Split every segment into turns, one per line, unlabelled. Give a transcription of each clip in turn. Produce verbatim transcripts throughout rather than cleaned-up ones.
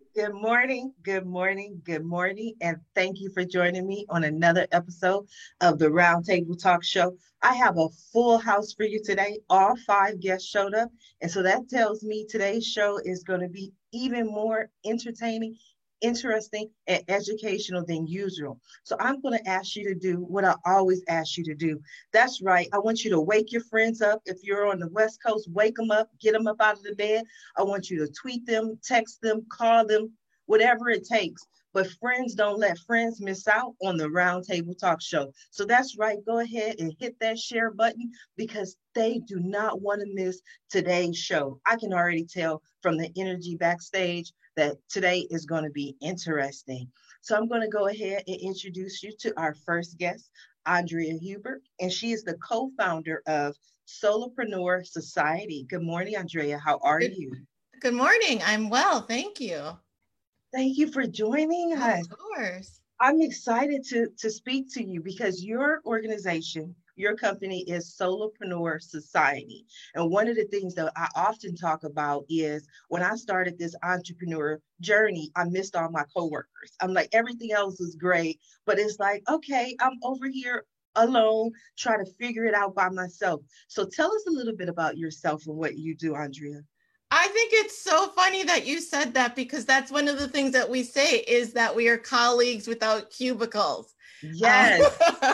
Good morning, good morning, good morning, and thank you for joining me on another episode of the Roundtable Talk Show. I have a full house for you today. All five guests showed up, and so that tells me today's show is going to be even more entertaining, interesting, and educational than usual. So I'm going to ask you to do what I always ask you to do. That's right. I want you to wake your friends up. If you're on the West Coast, wake them up, get them up out of the bed. I want you to tweet them, text them, call them, whatever it takes. But friends don't let friends miss out on the Roundtable Talk Show. So that's right. Go ahead and hit that share button because they do not want to miss today's show. I can already tell from the energy backstage that today is going to be interesting. So I'm going to go ahead and introduce you to our first guest, Andrea Hubert, and she is the co-founder of Solopreneur Society. Good morning, Andrea. How are
Good,
you?
good morning. I'm well, thank you.
Thank you for joining us.
Of course.
I'm excited to, to speak to you because your organization, your company is Solopreneur Society. And one of the things that I often talk about is when I started this entrepreneur journey, I missed all my coworkers. I'm like, everything else was great, but it's like, okay, I'm over here alone, trying to figure it out by myself. So tell us a little bit about yourself and what you do, Andrea.
I think it's so funny that you said that because that's one of the things that we say is that we are colleagues without cubicles. Um,
Yes.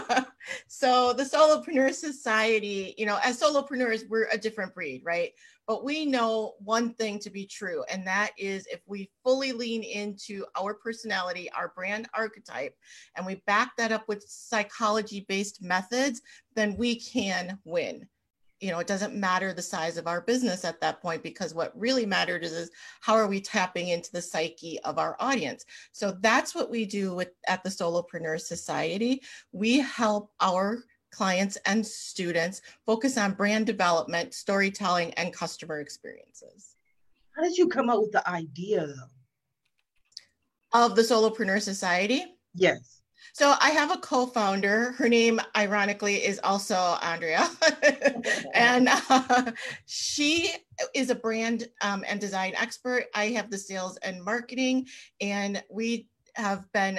so the Solopreneur Society, you know, as solopreneurs, we're a different breed, right? But we know one thing to be true, and that is if we fully lean into our personality, our brand archetype, and we back that up with psychology-based methods, then we can win. You know, it doesn't matter the size of our business at that point, because what really mattered is, is how are we tapping into the psyche of our audience? So that's what we do with at the Solopreneur Society. We help our clients and students focus on brand development, storytelling, and customer experiences.
How did you come up with the idea though?
Of the Solopreneur Society.
Yes.
So I have a co-founder. Her name, ironically, is also Andrea, and uh, she is a brand um, and design expert. I have the sales and marketing, and we have been.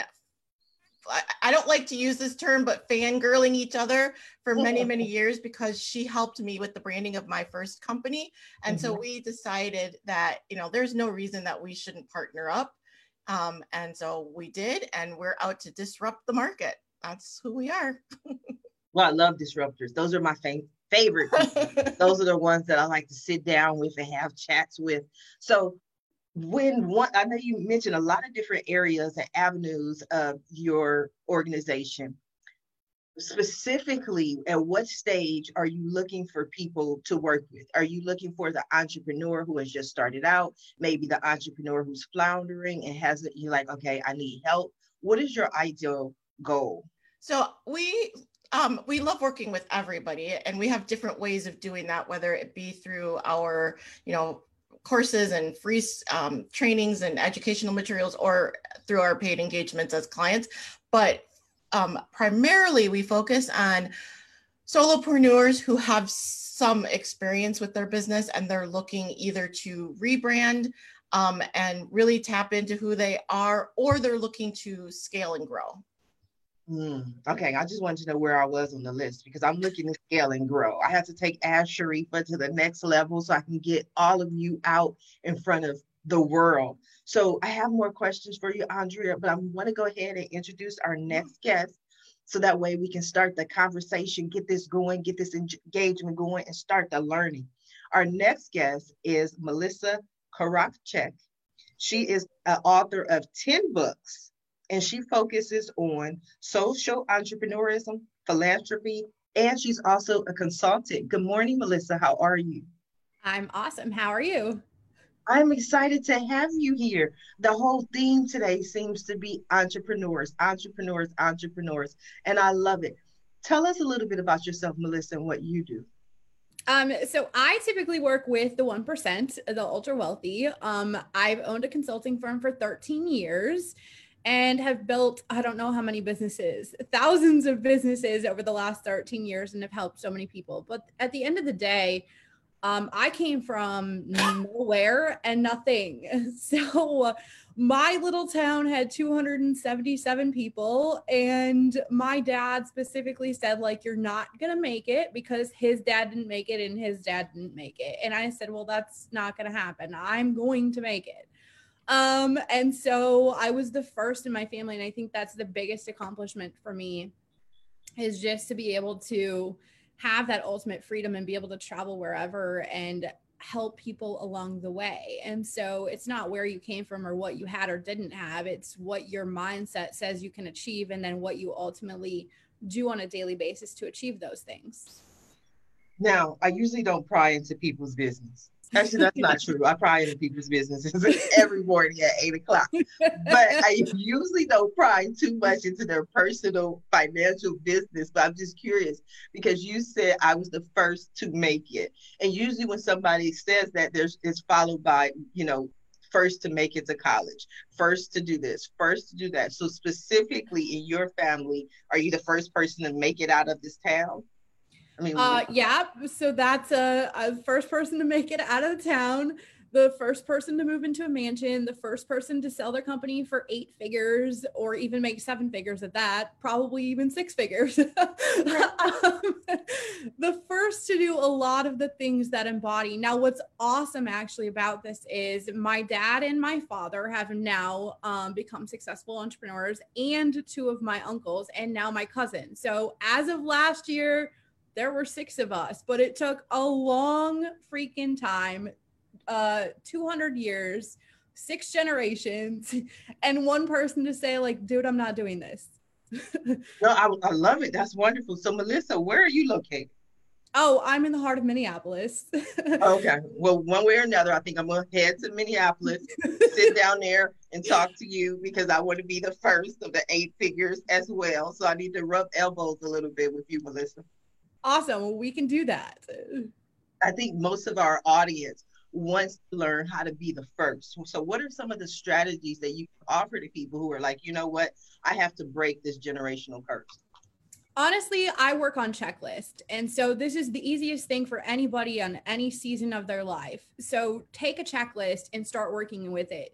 I don't like to use this term, but fangirling each other for many, many years because she helped me with the branding of my first company. And mm-hmm. so we decided that, you know, there's no reason that we shouldn't partner up. Um, and so we did, and we're out to disrupt the market. That's who we are.
Well, I love disruptors. Those are my fa- favorite people. Those are the ones that I like to sit down with and have chats with. So when one, I know you mentioned a lot of different areas and avenues of your organization. Specifically, at what stage are you looking for people to work with? Are you looking for the entrepreneur who has just started out, maybe the entrepreneur who's floundering and hasn't, you're like, okay, I need help? What is your ideal goal?
So we um, we love working with everybody, and we have different ways of doing that, whether it be through our, you know, courses and free um, trainings and educational materials, or through our paid engagements as clients. But Um, primarily, we focus on solopreneurs who have some experience with their business and they're looking either to rebrand um, and really tap into who they are, or they're looking to scale and grow.
Mm, okay, I just wanted to know where I was on the list because I'm looking to scale and grow. I have to take Ash Sharifa to the next level so I can get all of you out in front of the world. So I have more questions for you, Andrea, but I want to go ahead and introduce our next guest so that way we can start the conversation, get this going, get this engagement going, and start the learning. Our next guest is Melissa Korovchek. She is an author of ten books, and she focuses on social entrepreneurism, philanthropy, and she's also a consultant. Good morning, Melissa. How are you?
I'm awesome. How are you?
I'm excited to have you here. The whole theme today seems to be entrepreneurs, entrepreneurs, entrepreneurs, and I love it. Tell us a little bit about yourself, Melissa, and what you do.
Um, so I typically work with the one percent, the ultra wealthy. Um, I've owned a consulting firm for thirteen years and have built, I don't know how many businesses, thousands of businesses over the last thirteen years, and have helped so many people. But at the end of the day, Um, I came from nowhere and nothing. So my little town had two hundred seventy-seven people, and my dad specifically said, like, you're not going to make it because his dad didn't make it and his dad didn't make it. And I said, well, that's not going to happen. I'm going to make it. Um, and so I was the first in my family. And I think that's the biggest accomplishment for me, is just to be able to have that ultimate freedom and be able to travel wherever and help people along the way. And so it's not where you came from or what you had or didn't have. It's what your mindset says you can achieve, and then what you ultimately do on a daily basis to achieve those things.
Now, I usually don't pry into people's business. Actually, that's not true. I pry into people's businesses every morning at eight o'clock. But I usually don't pry too much into their personal financial business. But I'm just curious, because you said I was the first to make it. And usually when somebody says that, there's it's followed by, you know, first to make it to college, first to do this, first to do that. So specifically in your family, are you the first person to make it out of this town? I mean,
uh, yeah. So that's a, a first person to make it out of the town, the first person to move into a mansion, the first person to sell their company for eight figures, or even make seven figures at that, probably even six figures. um, the first to do a lot of the things that embody. Now, what's awesome actually about this is my dad and my father have now um, become successful entrepreneurs, and two of my uncles, and now my cousin. So as of last year, there were six of us, but it took a long freaking time, uh, two hundred years, six generations, and one person to say, like, dude, I'm not doing this.
No, I, I love it. That's wonderful. So Melissa, where are you located?
Oh, I'm in the heart of Minneapolis.
Okay. Well, one way or another, I think I'm going to head to Minneapolis, sit down there and talk to you, because I want to be the first of the eight figures as well. So I need to rub elbows a little bit with you, Melissa.
Awesome. Well, we can do that.
I think most of our audience wants to learn how to be the first. So what are some of the strategies that you offer to people who are like, you know what, I have to break this generational curse?
Honestly, I work on checklist. And so this is the easiest thing for anybody on any season of their life. So take a checklist and start working with it.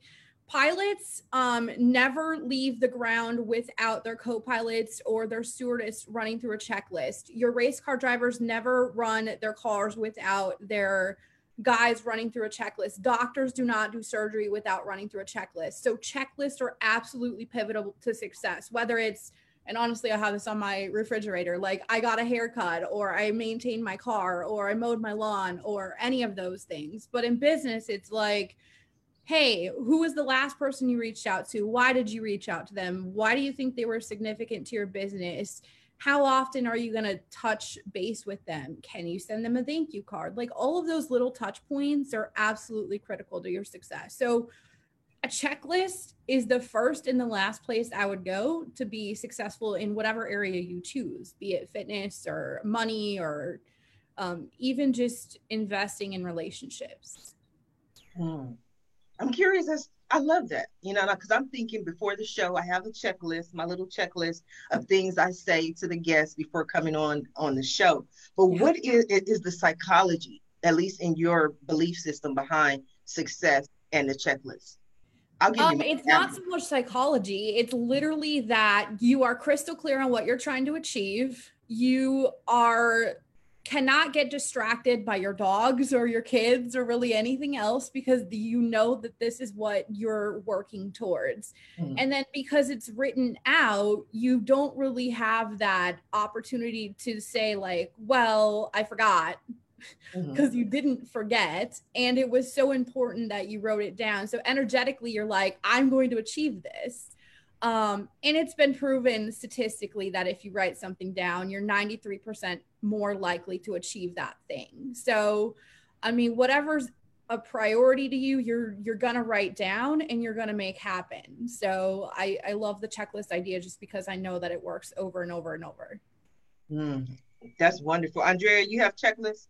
Pilots um, never leave the ground without their co-pilots or their stewardess running through a checklist. Your race car drivers never run their cars without their guys running through a checklist. Doctors do not do surgery without running through a checklist. So checklists are absolutely pivotal to success, whether it's, and honestly, I have this on my refrigerator, like I got a haircut, or I maintained my car, or I mowed my lawn, or any of those things. But in business, it's like, hey, who was the last person you reached out to? Why did you reach out to them? Why do you think they were significant to your business? How often are you going to touch base with them? Can you send them a thank you card? Like, all of those little touch points are absolutely critical to your success. So a checklist is the first and the last place I would go to be successful in whatever area you choose, be it fitness or money, or um, even just investing in relationships.
Hmm. I'm curious. As I love that, you know, because I'm thinking before the show, I have a checklist, my little checklist of things I say to the guests before coming on on the show. But yeah. What is, is the psychology, at least in your belief system, behind success and the checklist?
I'll give um, you it's not so much psychology. It's literally that you are crystal clear on what you're trying to achieve. You are cannot get distracted by your dogs or your kids or really anything else, because you know that this is what you're working towards. Mm-hmm. And then because it's written out, you don't really have that opportunity to say like, well, I forgot, because mm-hmm. you didn't forget. And it was so important that you wrote it down. So energetically, you're like, I'm going to achieve this. Um, and it's been proven statistically that if you write something down, you're ninety-three percent more likely to achieve that thing. So, I mean, whatever's a priority to you, you're, you're going to write down and you're going to make happen. So I, I love the checklist idea just because I know that it works over and over and over.
Mm, that's wonderful. Andrea, you have checklists?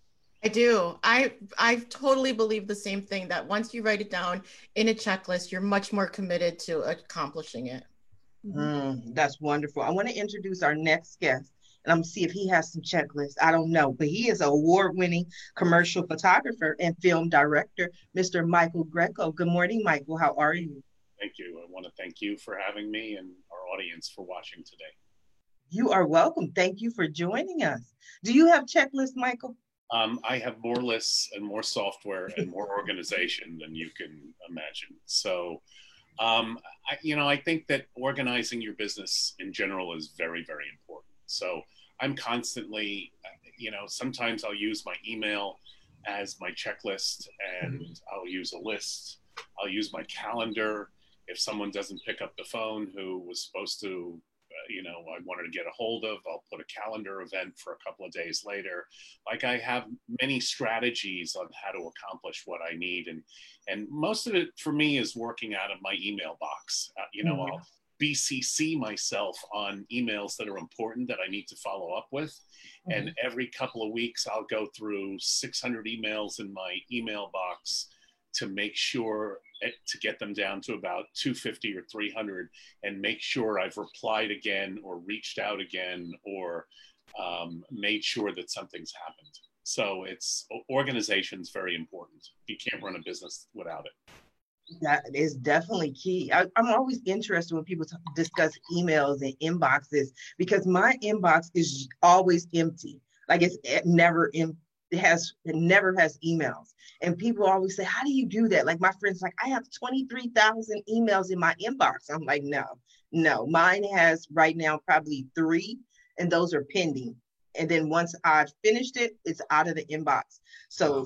I do. I I totally believe the same thing, that once you write it down in a checklist, you're much more committed to accomplishing it.
Mm, that's wonderful. I want to introduce our next guest. And I'm gonna see if he has some checklists. I don't know, but he is an award-winning commercial photographer and film director, Mister Michael Greco. Good morning, Michael. How are you?
Thank you. I want to thank you for having me and our audience for watching today.
You are welcome. Thank you for joining us. Do you have checklists, Michael?
Um, I have more lists and more software and more organization than you can imagine. So, um, I, you know, I think that organizing your business in general is very, very important. So I'm constantly, you know, sometimes I'll use my email as my checklist, and I'll use a list. I'll use my calendar. If someone doesn't pick up the phone who was supposed to, you know, I wanted to get a hold of, I'll put a calendar event for a couple of days later. Like, I have many strategies on how to accomplish what I need. And, and most of it for me is working out of my email box. Uh, you know, mm-hmm. I'll B C C myself on emails that are important that I need to follow up with. Mm-hmm. And every couple of weeks, I'll go through six hundred emails in my email box to make sure to get them down to about two fifty or three hundred, and make sure I've replied again or reached out again or um, made sure that something's happened. So it's organization's very important. You can't run a business without it.
That is definitely key. I, I'm always interested when people talk, discuss emails and inboxes, because my inbox is always empty. Like, it's it never empty. It has, it never has emails. And people always say, how do you do that? Like, my friends, like, I have twenty-three thousand emails in my inbox. I'm like, no, no, mine has right now probably three, and those are pending. And then once I've finished it, it's out of the inbox. So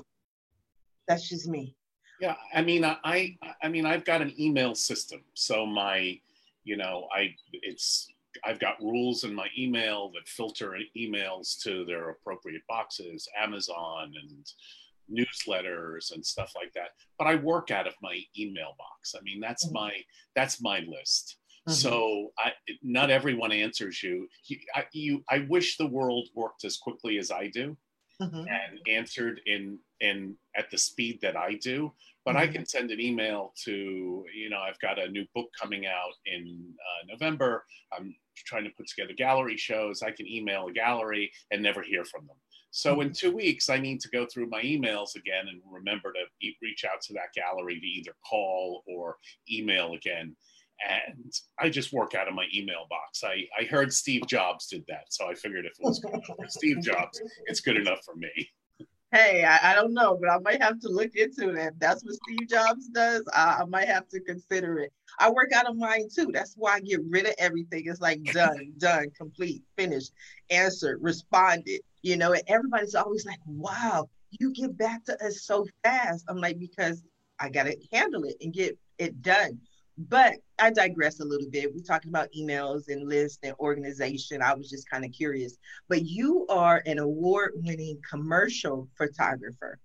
that's just me.
Yeah, I mean, I, I mean, I've got an email system. So my, you know, I, it's, I've got rules in my email that filter emails to their appropriate boxes, Amazon and newsletters and stuff like that. But I work out of my email box. I mean, that's mm-hmm. my, that's my list. Mm-hmm. So I, not everyone answers you. You I, you. I wish the world worked as quickly as I do, mm-hmm. and answered in, in at the speed that I do. But mm-hmm. I can send an email to, you know, I've got a new book coming out in uh, November. I'm trying to put together gallery shows. I can email a gallery and never hear from them. So mm-hmm. in two weeks, I need to go through my emails again and remember to e- reach out to that gallery to either call or email again. And I just work out of my email box. I, I heard Steve Jobs did that. So I figured if it was good enough for Steve Jobs, it's good enough for me.
Hey, I, I don't know, but I might have to look into that. If that's what Steve Jobs does, I, I might have to consider it. I work out of mine too. That's why I get rid of everything. It's like done, done, complete, finished, answered, responded. You know, and everybody's always like, wow, you get back to us so fast. I'm like, because I got to handle it and get it done. But I digress a little bit. We're talking about emails and lists and organization. I was just kind of curious. But you are an award-winning commercial photographer,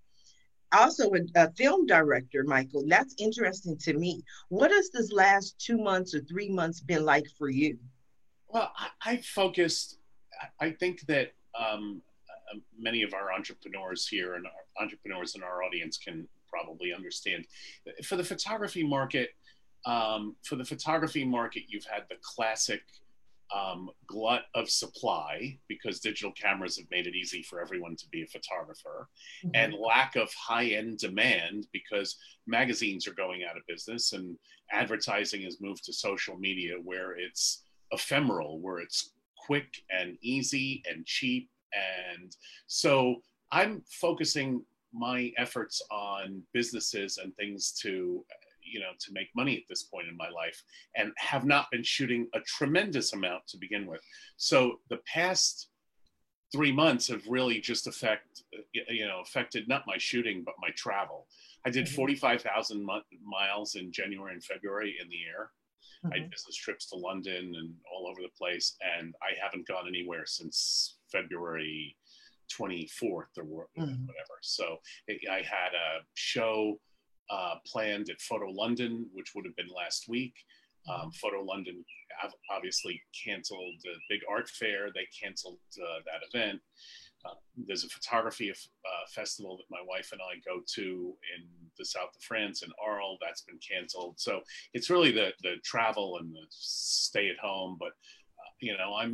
also a, a film director, Michael. That's interesting to me. What has this last two months or three months been like for you?
Well, I, I focused, I think that um, many of our entrepreneurs here and our entrepreneurs in our audience can probably understand. For the photography market, Um, for the photography market, you've had the classic um, glut of supply, because digital cameras have made it easy for everyone to be a photographer, mm-hmm. and lack of high-end demand, because magazines are going out of business and advertising has moved to social media, where it's ephemeral, where it's quick and easy and cheap. And so I'm focusing my efforts on businesses and things to you know, to make money at this point in my life, and have not been shooting a tremendous amount to begin with. So the past three months have really just affect, you know, affected not my shooting, but my travel. I did forty-five thousand miles in January and February in the air. Mm-hmm. I had business trips to London and all over the place. And I haven't gone anywhere since February twenty-fourth or whatever. Mm-hmm. So I had a show Uh, planned at Photo London, which would have been last week. Um, Photo London obviously canceled the big art fair. They canceled uh, that event. Uh, there's a photography uh, festival that my wife and I go to in the south of France, in Arles. That's been canceled. So it's really the the travel and the stay at home. But uh, you know, I'm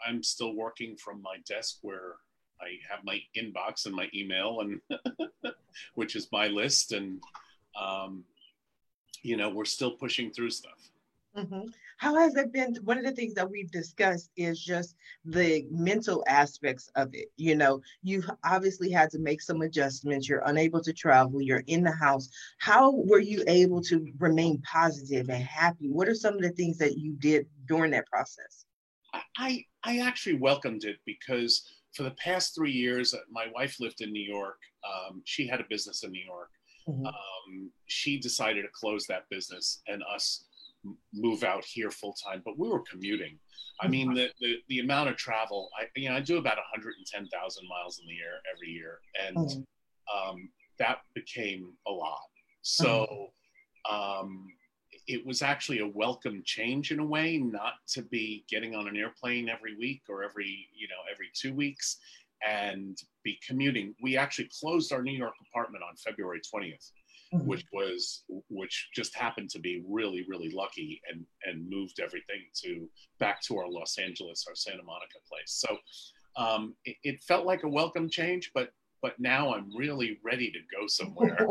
I'm still working from my desk where I have my inbox and my email, and which is my list. And, um, you know, we're still pushing through stuff.
Mm-hmm. How has it been? One of the things that we've discussed is just the mental aspects of it. You know, you've obviously had to make some adjustments. You're unable to travel. You're in the house. How were you able to remain positive and happy? What are some of the things that you did during that process?
I, I actually welcomed it because for the past three years, my wife lived in New York. Um, she had a business in New York. Mm-hmm. Um, she decided to close that business and us move out here full time, but we were commuting. I mean, the, the, the amount of travel, I, you know, I do about one hundred ten thousand miles in the year every year. And mm-hmm. um, that became a lot. So um, it was actually a welcome change in a way, not to be getting on an airplane every week or every, you know, every two weeks and be commuting. We actually closed our New York apartment on February twentieth. Mm-hmm. which was which just happened to be really, really lucky, and and moved everything to back to our Los Angeles, our Santa Monica place. So um, it, it felt like a welcome change, but but now I'm really ready to go somewhere.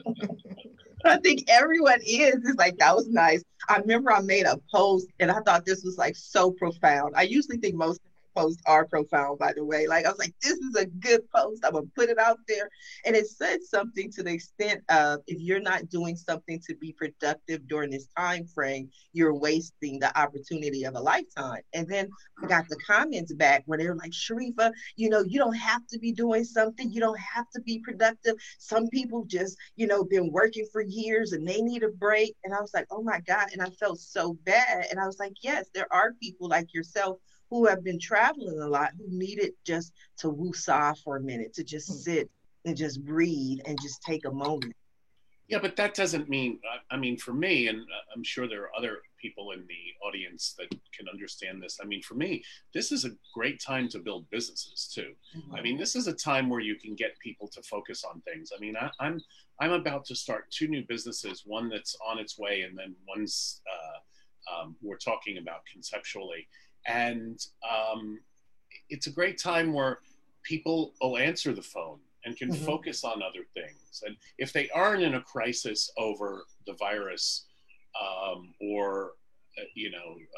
I think everyone is. It's like, that was nice. I remember I made a post and I thought this was like so profound. I usually think most posts are profound, by the way. Like, I was like, this is a good post. I'm gonna put it out there. And it said something to the extent of, if you're not doing something to be productive during this time frame, you're wasting the opportunity of a lifetime. And then I got the comments back where they were like, Sharifa, you know, you don't have to be doing something. You don't have to be productive. Some people just, you know, been working for years and they need a break. And I was like, oh my God. And I felt so bad. And I was like, yes, there are people like yourself who have been traveling a lot, who needed just to woosah for a minute, to just sit and just breathe and just take a moment.
Yeah, but that doesn't mean, I mean, for me, and I'm sure there are other people in the audience that can understand this. I mean, for me, this is a great time to build businesses too. Mm-hmm. I mean, this is a time where you can get people to focus on things. I mean, I, I'm I'm about to start two new businesses, one that's on its way, and then one's uh, um, we're talking about conceptually. And um, it's a great time where people will answer the phone and can mm-hmm. focus on other things. And if they aren't in a crisis over the virus um, or, uh, you know,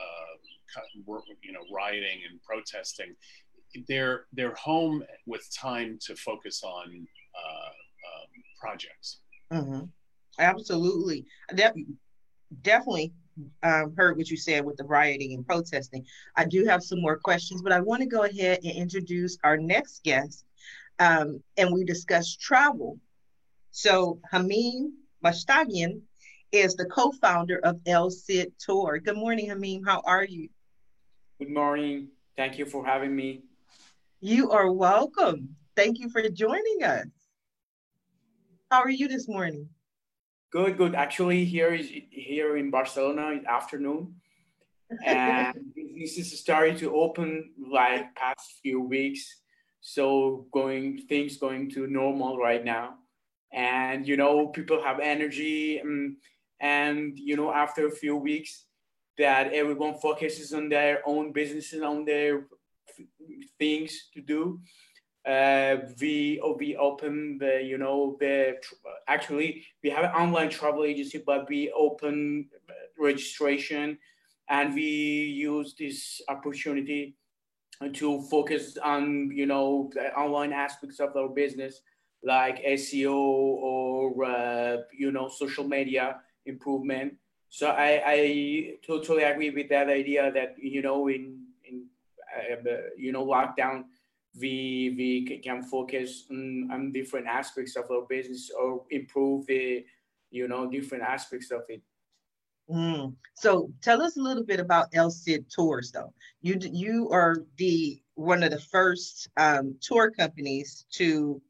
uh, you know, rioting and protesting, they're, they're home with time to focus on uh, um, projects.
Mm-hmm. Absolutely. De- definitely. Um, heard what you said with the rioting and protesting. I do have some more questions, but I want to go ahead and introduce our next guest. Um, and we discussed travel. So Hamim Mashtagian is the co-founder of El Cid Tour. Good morning, Hamim. How are you?
Good morning. Thank you for having me.
You are welcome. Thank you for joining us. How are you this morning?
Good, good. Actually, here is here in Barcelona in afternoon, and this is starting to open like past few weeks. So going things going to normal right now, and you know people have energy, and, and you know after a few weeks that everyone focuses on their own businesses, on their things to do. Uh, we we open the you know the actually we have an online travel agency, but we open registration, and we use this opportunity to focus on you know the online aspects of our business, like S E O or uh, you know social media improvement. So I I totally agree with that idea that you know in in uh, you know lockdown. We we can focus on, on different aspects of our business or improve the, you know, different aspects of it.
Mm. So tell us a little bit about El Cid Tours, though. You you are the one of the first um, tour companies to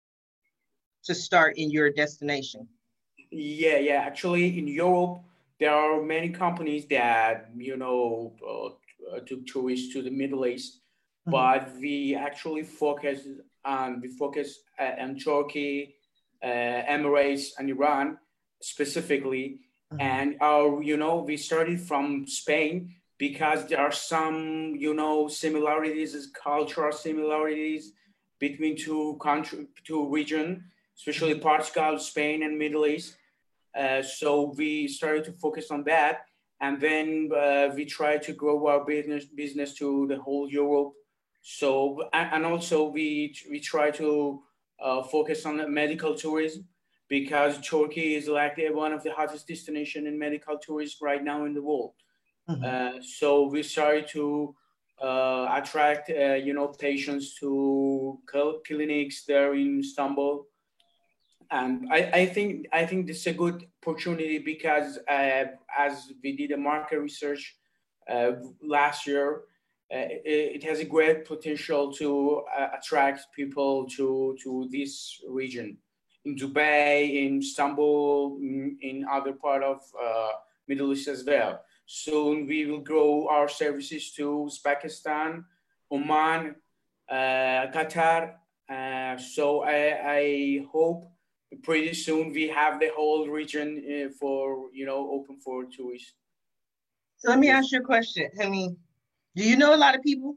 to start in your destination.
Yeah, yeah. Actually, in Europe, there are many companies that you know uh, took tourists to the Middle East. But we actually focus on we focus on Turkey, uh, Emirates, and Iran specifically. Mm-hmm. And our, you know, we started from Spain, because there are some, you know, similarities, cultural similarities between two country, two region, especially Portugal, Spain, and Middle East. Uh, so we started to focus on that, and then uh, we try to grow our business business to the whole Europe. So and, and also we we try to uh, focus on the medical tourism, because Turkey is like one of the hottest destination in medical tourism right now in the world. Mm-hmm. Uh, so we started to uh, attract, uh, you know, patients to clinics there in Istanbul. And I, I think I think this is a good opportunity, because uh, as we did a market research uh, last year, uh, it, it has a great potential to uh, attract people to, to this region. In Dubai, in Istanbul, in, in other part of uh, Middle East as well. Soon we will grow our services to Uzbekistan, Oman, uh, Qatar. Uh, so I, I hope pretty soon we have the whole region uh, for, you know, open for tourists.
So let me ask you a question. I mean, do you know a lot of people?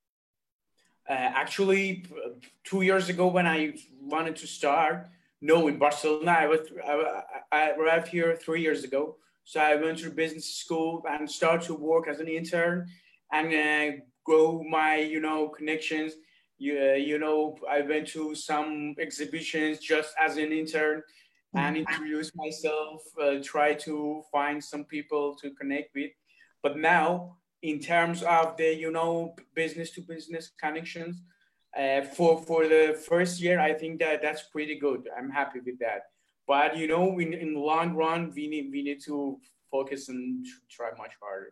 Uh, actually, two years ago when I wanted to start, no, in Barcelona, I, was, I, I arrived here three years ago. So I went to business school and started to work as an intern and uh, grow my, you know, connections. You, uh, you know, I went to some exhibitions just as an intern and introduced myself, uh, try to find some people to connect with. But now, in terms of the, you know, business to business connections, uh, for, for the first year, I think that that's pretty good. I'm happy with that. But, you know, in, in the long run, we need, we need to focus and try much harder.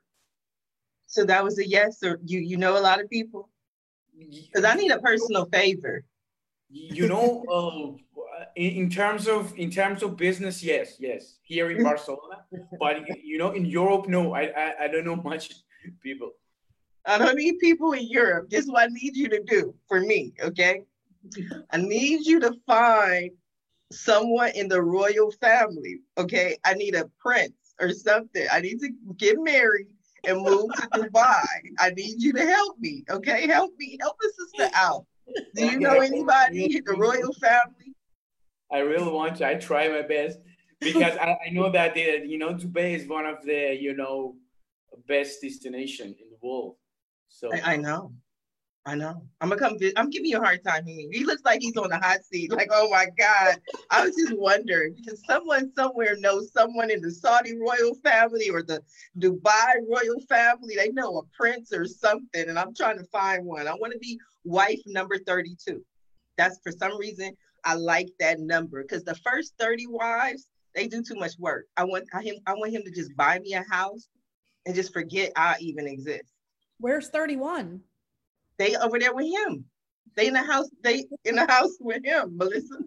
So that was a yes, or you, you know a lot of people? Because I need a personal favor.
You know, uh, in, in terms of in terms of business, yes, yes, here in Barcelona. But you know, in Europe, no, I, I I don't know much people.
I don't need people in Europe. This is what I need you to do for me, okay? I need you to find someone in the royal family, okay? I need a prince or something. I need to get married and move to Dubai. I need you to help me, okay? Help me, help a sister out. Do you know anybody in the royal family?
I really want to. I try my best, because I, I know that the, you know, Dubai is one of the, you know, best destination in the world. So
I, I know. I know. I'm gonna come. I'm giving you a hard time. He, he looks like he's on the hot seat. Like, oh my God. I was just wondering, because someone somewhere knows someone in the Saudi royal family or the Dubai royal family. They know a prince or something, and I'm trying to find one. I want to be wife number thirty-two. That's, for some reason, I like that number, because the first thirty wives, they do too much work. I want him. I want him to just buy me a house and just forget I even exist.
Where's thirty-one?
They over there with him. They in the house, they in the house with him, Melissa.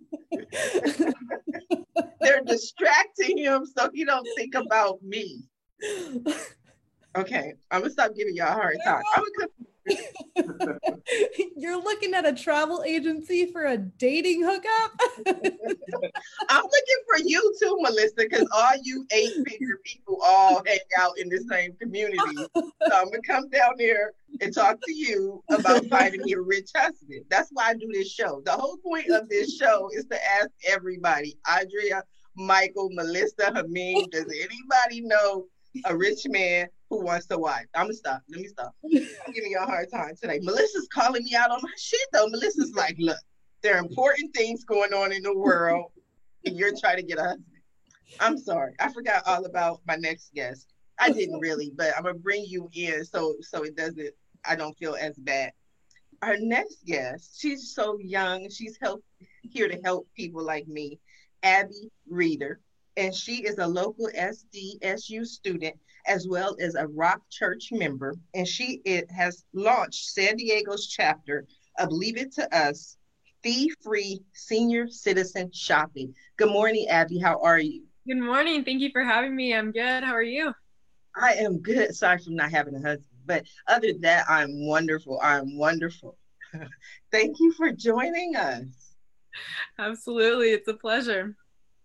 They're distracting him so he don't think about me. Okay, I'm gonna stop giving y'all a hard time. I'm gonna
You're looking at a travel agency for a dating hookup?
I'm looking for you too, Melissa, because all you eight-figure people all hang out in the same community. So I'm gonna come down there and talk to you about finding me a rich husband. That's why I do this show. The whole point of this show is to ask everybody, Andrea, Michael, Melissa, Hameen, does anybody know a rich man who wants a wife? I'm gonna stop. Let me stop. I'm giving you a hard time today. Melissa's calling me out on my shit though. Melissa's like, look, there are important things going on in the world, and you're trying to get a husband. I'm sorry. I forgot all about my next guest. I didn't really, but I'm gonna bring you in so so it doesn't, I don't feel as bad. Our next guest, she's so young. She's help here to help people like me, Abby Reeder. And she is a local S D S U student as well as a Rock Church member. And she it has launched San Diego's chapter of Leave It to Us, fee-free senior citizen shopping. Good morning, Abby. How are you?
Good morning. Thank you for having me. I'm good. How are you?
I am good. Sorry for not having a husband. But other than that, I'm wonderful. I'm wonderful. Thank you for joining us.
Absolutely. It's a pleasure.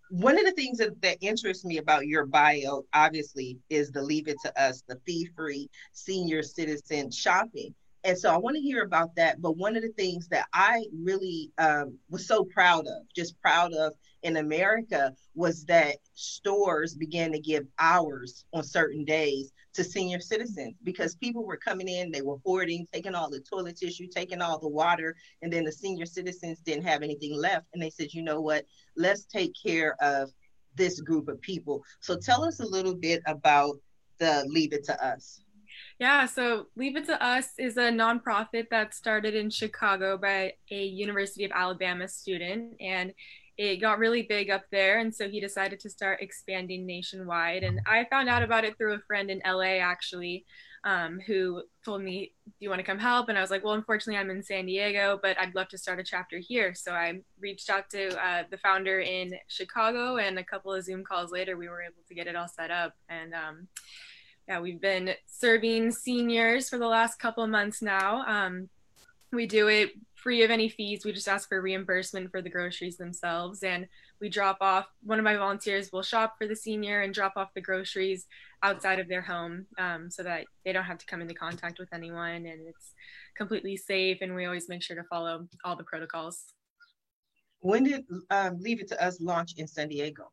one of the things that, that interests me about your bio, obviously, is the Leave It to Us, the fee-free senior citizen shopping. And so I want to hear about that. But one of the things that I really um, was so proud of, just proud of in America, was that stores began to give hours on certain days to senior citizens, because people were coming in, they were hoarding, taking all the toilet tissue, taking all the water, and then the senior citizens didn't have anything left. And they said, you know what, let's take care of this group of people. So tell us a little bit about the Leave It to Us.
Yeah, so Leave It to Us is a nonprofit that started in Chicago by a University of Alabama student, and it got really big up there, and so he decided to start expanding nationwide. And I found out about it through a friend in L A, actually, um, who told me, do you want to come help? And I was like, well, unfortunately, I'm in San Diego, but I'd love to start a chapter here. So I reached out to uh, the founder in Chicago, and a couple of Zoom calls later, we were able to get it all set up. And um, yeah, we've been serving seniors for the last couple of months now. Um, we do it free of any fees. We just ask for reimbursement for the groceries themselves. And we drop off, one of my volunteers will shop for the senior and drop off the groceries outside of their home, um, so that they don't have to come into contact with anyone, and it's completely safe. And we always make sure to follow all the protocols.
When did um, Leave It to Us launch in San Diego?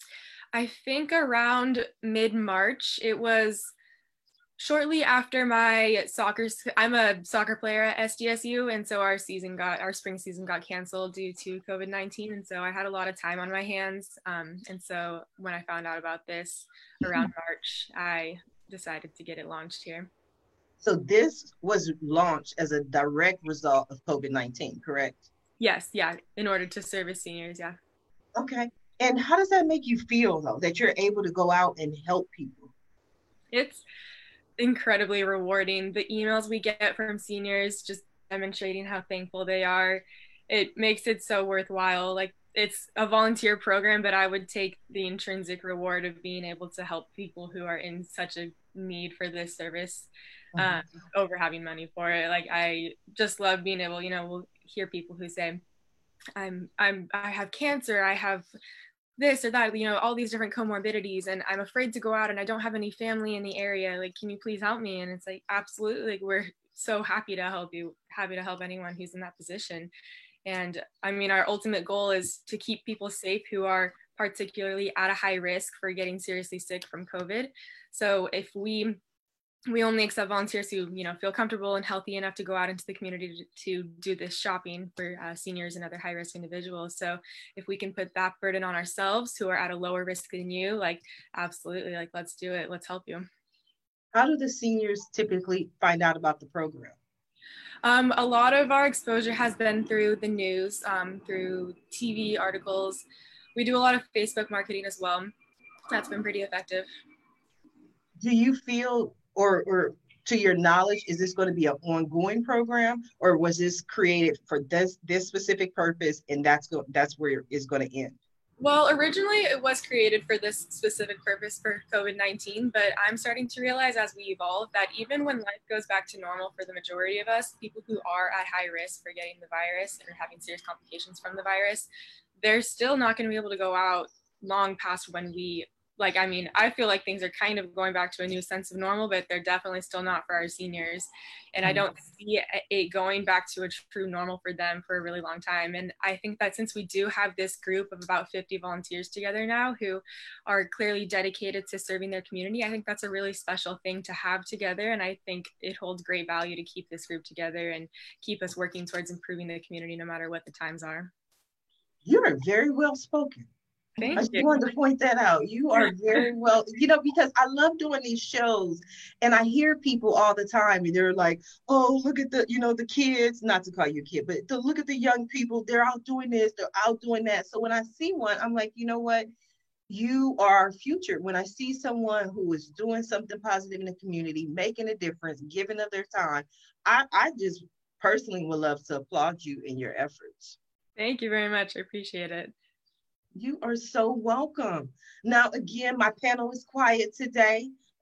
I think around mid-March. It was shortly after my soccer, I'm a soccer player at S D S U, and so our season got, our spring season got canceled due to COVID nineteen, and so I had a lot of time on my hands, um, and so when I found out about this around March, I decided to get it launched here.
So this was launched as a direct result of COVID nineteen, correct?
Yes, yeah, in order to service seniors, yeah.
Okay. And how does that make you feel, though, that you're able to go out and help people?
It's incredibly rewarding. The emails we get from seniors just demonstrating how thankful they are, it makes it so worthwhile. Like, it's a volunteer program, but I would take the intrinsic reward of being able to help people who are in such a need for this service uh, mm-hmm. over having money for it. Like, I just love being able, you know, we'll hear people who say, I'm, I'm, I have cancer, I have this or that, you know, all these different comorbidities, and I'm afraid to go out and I don't have any family in the area. Like, can you please help me? And it's like, absolutely. Like, we're so happy to help you, happy to help anyone who's in that position. And I mean, our ultimate goal is to keep people safe who are particularly at a high risk for getting seriously sick from COVID. So if we we only accept volunteers who, you know, feel comfortable and healthy enough to go out into the community to, to do this shopping for uh, seniors and other high-risk individuals. So if we can put that burden on ourselves who are at a lower risk than you, like, absolutely, like, let's do it. Let's help you.
How do the seniors typically find out about the program?
Um, a lot of our exposure has been through the news, um, through T V articles. We do a lot of Facebook marketing as well. That's been pretty effective.
Do you feel, or, or to your knowledge, is this going to be an ongoing program, or was this created for this this specific purpose, and that's go, that's where it's going to end?
Well, originally it was created for this specific purpose for COVID nineteen, but I'm starting to realize as we evolve that even when life goes back to normal for the majority of us, people who are at high risk for getting the virus and having serious complications from the virus, they're still not going to be able to go out long past when we, like, I mean, I feel like things are kind of going back to a new sense of normal, but they're definitely still not for our seniors. And I don't see it going back to a true normal for them for a really long time. And I think that since we do have this group of about fifty volunteers together now who are clearly dedicated to serving their community, I think that's a really special thing to have together. And I think it holds great value to keep this group together and keep us working towards improving the community no matter what the times are.
You're very well spoken.
Thank
I just
you.
wanted to point that out. You are very well, you know, because I love doing these shows, and I hear people all the time, and they're like, oh, look at the, you know, the kids, not to call you a kid, but to look at the young people, they're out doing this, they're out doing that. So when I see one, I'm like, you know what? You are our future. When I see someone who is doing something positive in the community, making a difference, giving of their time, I, I just personally would love to applaud you in your efforts.
Thank you very much. I appreciate it.
You are so welcome. Now, again, my panel is quiet today.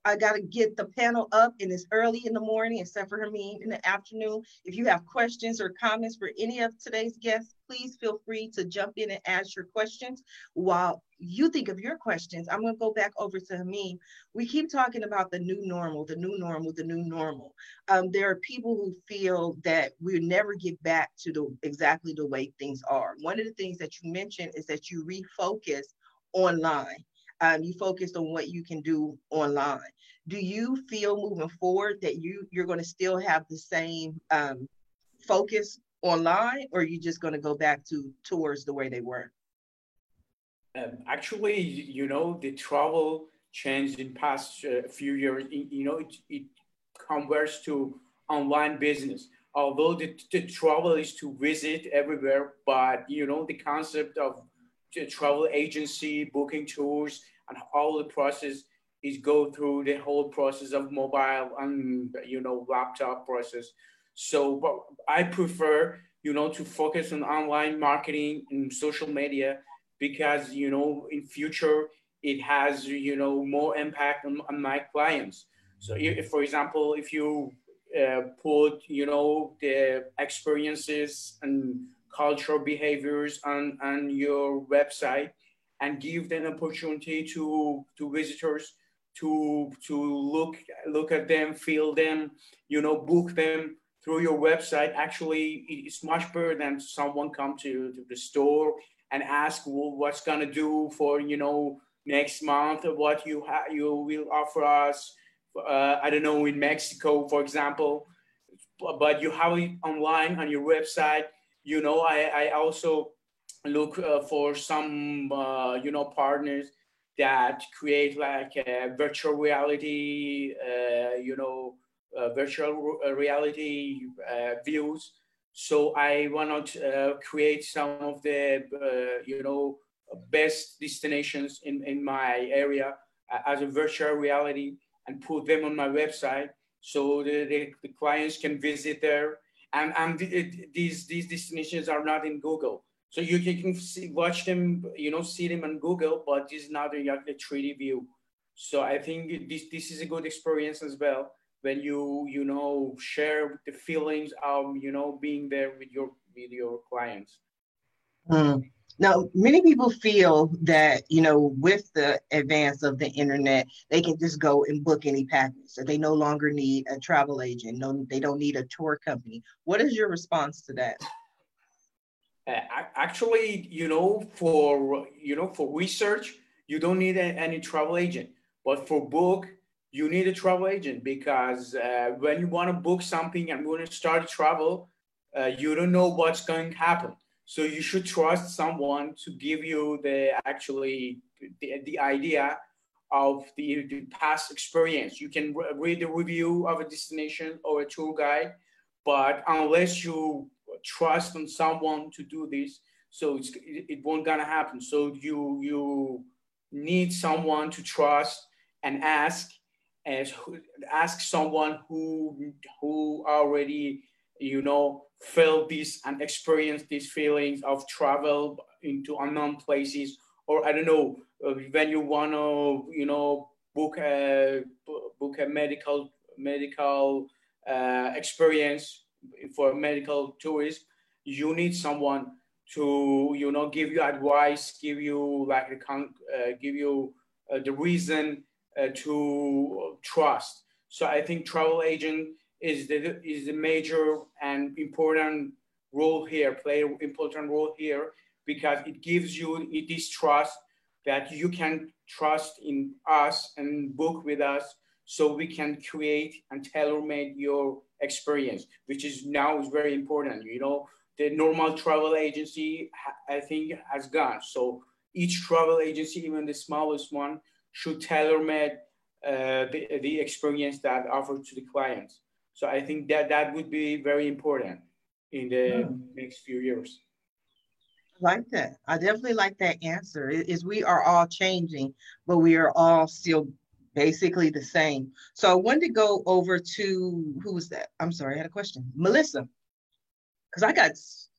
I got to get the panel up, and it's early in the morning, except for Hermine in the afternoon. If you have questions or comments for any of today's guests, please feel free to jump in and ask your questions. While you think of your questions, I'm going to go back over to Hermine. We keep talking about the new normal, the new normal, the new normal. Um, there are people who feel that we'll never get back to the exactly the way things are. One of the things that you mentioned is that you refocus online. Um, you focused on what you can do online. Do you feel moving forward that you, you're going to still have the same um, focus online, or are you just going to go back to tours the way they were?
Um, actually, you know, the travel changed in past uh, few years. You know, it, it converts to online business. Although the, the travel is to visit everywhere, but, you know, the concept of travel agency, booking tours, and all the process is go through the whole process of mobile and, you know, laptop process. So but I prefer, you know, to focus on online marketing and social media because, you know, in future, it has, you know, more impact on, on my clients. So if, for example, if you uh, put, you know, the experiences and cultural behaviors on, on your website and give them opportunity to, to visitors to, to look, look at them, feel them, you know, book them through your website. Actually, it's much better than someone come to, to the store and ask, well, what's going to do for, you know, next month, or what you, ha- you will offer us. Uh, I don't know, in Mexico, for example, but you have it online on your website. You know, I, I also look uh, for some, uh, you know, partners that create like a virtual reality, uh, you know, uh, virtual reality uh, views. So I want to uh, create some of the, uh, you know, best destinations in, in my area uh, as a virtual reality and put them on my website so the, the, the clients can visit there. And, and it, these, these destinations are not in Google. So you can, you can see, watch them, you know, see them on Google, but this is not a, a three D view. So I think this, this is a good experience as well when you, you know, share the feelings of, you know, being there with your, with your clients.
Mm. Now, many people feel that, you know, with the advance of the internet, they can just go and book any package. So they no longer need a travel agent. No, they don't need a tour company. What is your response to that?
Uh, actually, you know, for, you know, for research, you don't need a, any travel agent. But for book, you need a travel agent because uh, when you want to book something and want to start travel, uh, you don't know what's going to happen. So you should trust someone to give you the actually the, the idea of the, the past experience. You can re- read the review of a destination or a tour guide, but unless you trust on someone to do this, so it's, it, it won't gonna happen. So you you need someone to trust and ask, and ask someone who who already, you know, felt this and experienced these feelings of travel into unknown places, or I don't know, uh, when you want to, you know, book a book a medical medical uh, experience for a medical tourist, you need someone to, you know, give you advice, give you like the con- uh, give you uh, the reason uh, to trust. So I think travel agent is the is the major and important role here, play an important role here, because it gives you this trust that you can trust in us and book with us, so we can create and tailor-made your experience, which is now is very important. You know, the normal travel agency, I think, has gone. So each travel agency, even the smallest one, should tailor-made uh, the, the experience that offered to the clients. So I think that that would be very important in the
Mm.
next few years.
Like that. I definitely like that answer. It is we are all changing, but we are all still basically the same. So I wanted to go over to, who was that? I'm sorry, I had a question. Melissa, because I got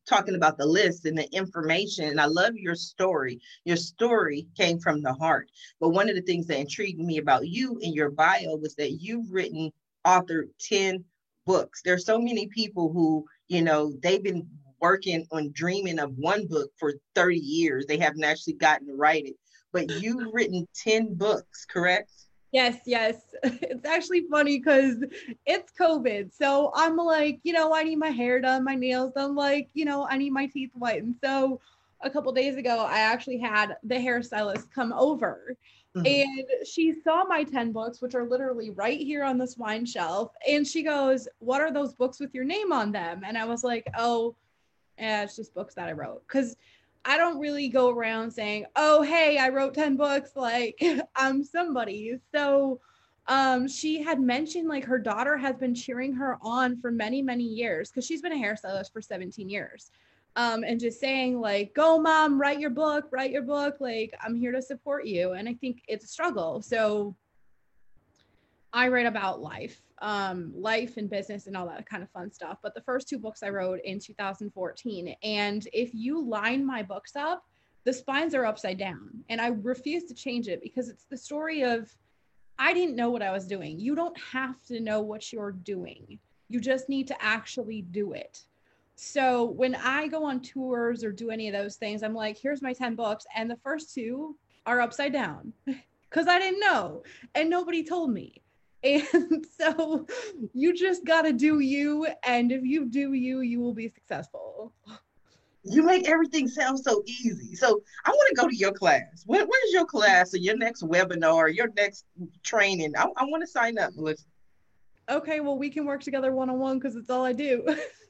talking about the list and the information. And I love your story. Your story came from the heart. But one of the things that intrigued me about you in your bio was that you've written, authored ten books. There's so many people who, you know, they've been working on dreaming of one book for thirty years. They haven't actually gotten to write it. But you've written ten books, correct?
Yes, yes. It's actually funny because it's COVID. So I'm like, you know, I need my hair done, my nails done, like, you know, I need my teeth whitened. So a couple days ago, I actually had the hairstylist come over mm-hmm. and she saw my ten books, which are literally right here on this wine shelf. And she goes, what are those books with your name on them? And I was like, oh, yeah, it's just books that I wrote. Because I don't really go around saying, oh, hey, I wrote ten books, like I'm somebody. So um, she had mentioned like her daughter has been cheering her on for many, many years because she's been a hairstylist for seventeen years. Um, and just saying like, go mom, write your book, write your book. Like I'm here to support you. And I think it's a struggle. So I write about life, um, life and business and all that kind of fun stuff. But the first two books I wrote in two thousand fourteen. And if you line my books up, the spines are upside down. And I refuse to change it because it's the story of, I didn't know what I was doing. You don't have to know what you're doing. You just need to actually do it. So when I go on tours or do any of those things, I'm like, here's my ten books. And the first two are upside down because I didn't know. And nobody told me. And so you just got to do you. And if you do you, you will be successful.
You make everything sound so easy. So I want to go to your class. When, when's your class or your next webinar or your next training? I, I want to sign up, Melissa.
Okay, well, we can work together one-on-one because it's all I do.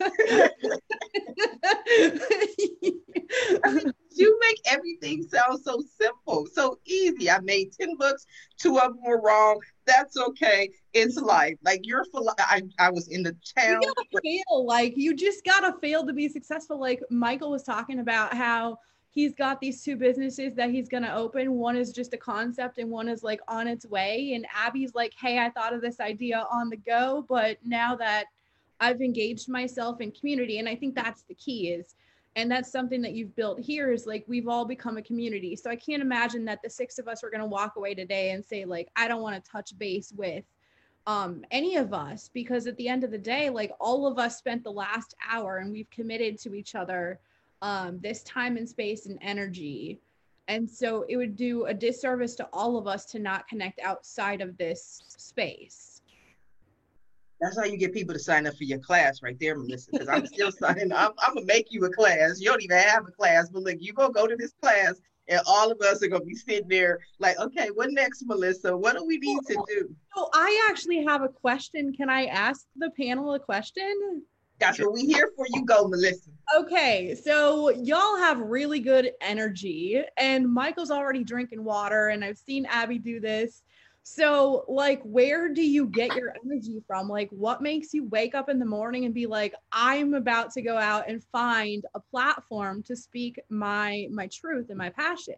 I mean, you make everything sound so simple, so easy. I made ten books, two of them were wrong. That's okay. It's life. Like you're full. I, I was in the town.
You gotta fail. Like you just gotta fail to be successful. Like Michael was talking about how he's got these two businesses that he's going to open. One is just a concept and one is like on its way. And Abby's like, hey, I thought of this idea on the go, but now that I've engaged myself in community, and I think that's the key is, and that's something that you've built here is like, we've all become a community. So I can't imagine that the six of us are going to walk away today and say like, I don't want to touch base with um, any of us, because at the end of the day, like all of us spent the last hour and we've committed to each other um, this time and space and energy. And so it would do a disservice to all of us to not connect outside of this space.
That's how you get people to sign up for your class right there, Melissa, because I'm still signing up. I'm, I'm going to make you a class. You don't even have a class, but look, you're going to go to this class and all of us are going to be sitting there like, okay, what next, Melissa? What do we need to do?
So I actually have a question. Can I ask the panel a question?
That's what we here for. You go, Melissa.
Okay, so y'all have really good energy and Michael's already drinking water and I've seen Abby do this. So like, where do you get your energy from? Like, what makes you wake up in the morning and be like, I'm about to go out and find a platform to speak my my truth and my passion?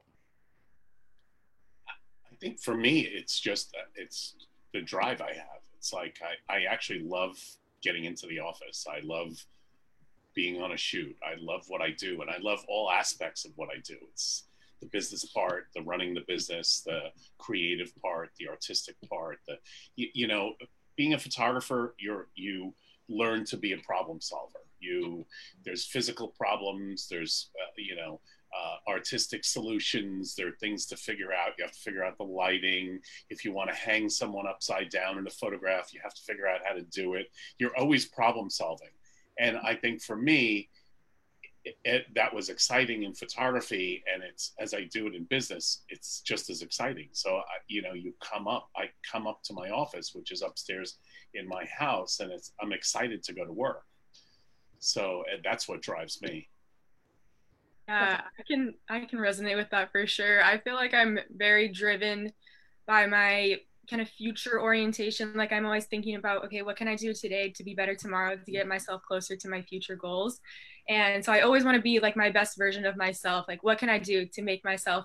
I think for me, it's just, it's the drive I have. It's like, I, I actually love getting into the office. I love being on a shoot. I love what I do. And I love all aspects of what I do. It's the business part, the running the business, the creative part, the artistic part, the, you, you know, being a photographer, you're, you learn to be a problem solver. You, there's physical problems, there's, uh, you know, uh, artistic solutions, there are things to figure out. You have to figure out the lighting. If you want to hang someone upside down in a photograph, you have to figure out how to do it. You're always problem solving. And I think for me, It, it, that was exciting in photography, and it's, as I do it in business, it's just as exciting. So, I, you know, you come up, I come up to my office, which is upstairs in my house, and it's, I'm excited to go to work. So and that's what drives me.
Yeah, I can, I can resonate with that for sure. I feel like I'm very driven by my kind of future orientation. Like I'm always thinking about, okay, what can I do today to be better tomorrow, to get myself closer to my future goals? And so I always want to be like my best version of myself. Like, what can I do to make myself